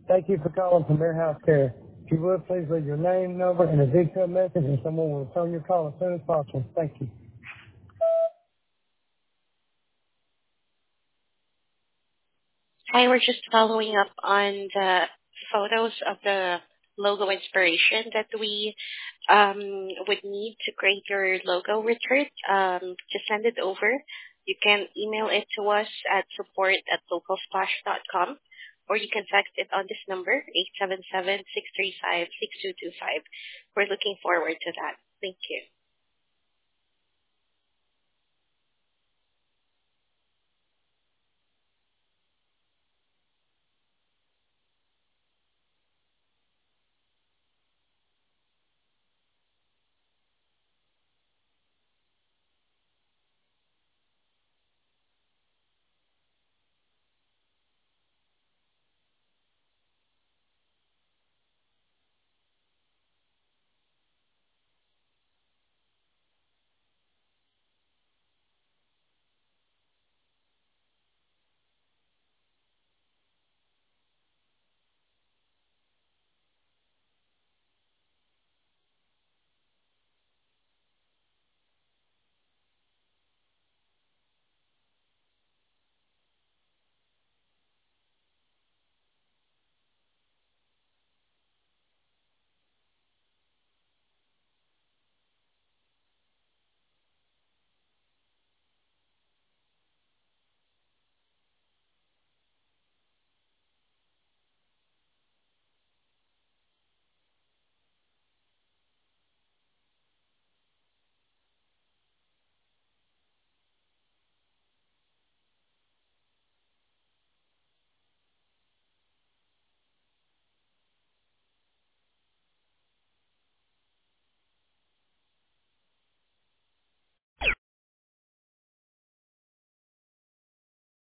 Thank you for calling Premier Health Care. If you would, please leave your name, number, and a detailed message, and someone will return your call as soon as possible. Thank you. Hi, we're just following up on the photos of the logo inspiration that we would need to create your logo, Richard. Just send it over. You can email it to us at support@localsplash.com, or you can text it on this number, 877-635-6225. We're looking forward to that. Thank you.